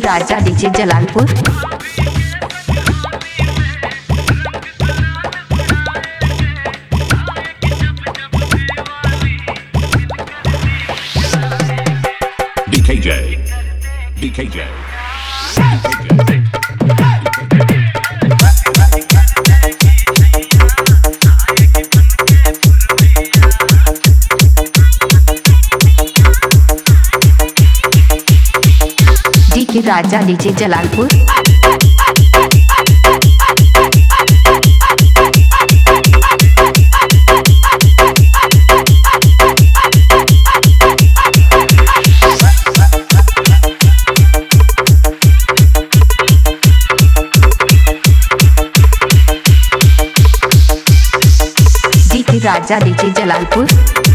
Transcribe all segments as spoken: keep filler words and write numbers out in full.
Raja DJ Jalalpur. B K J, B K J, DK Raja DJ Jalalpur. DK Raja DJ Jalalpur.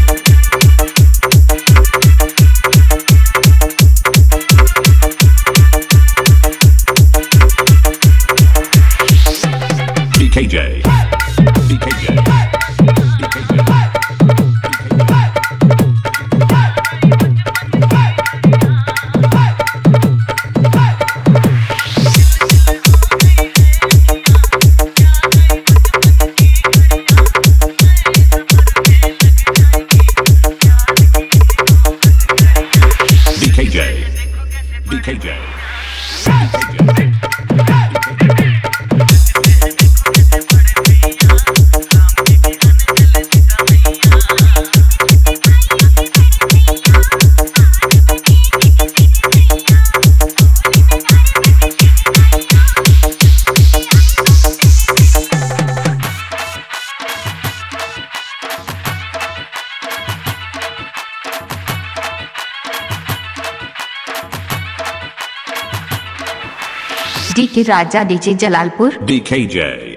B K J, B K J, B K J. B K J, B K J, B K J. DK Raja DJ Jalalpur. B K J.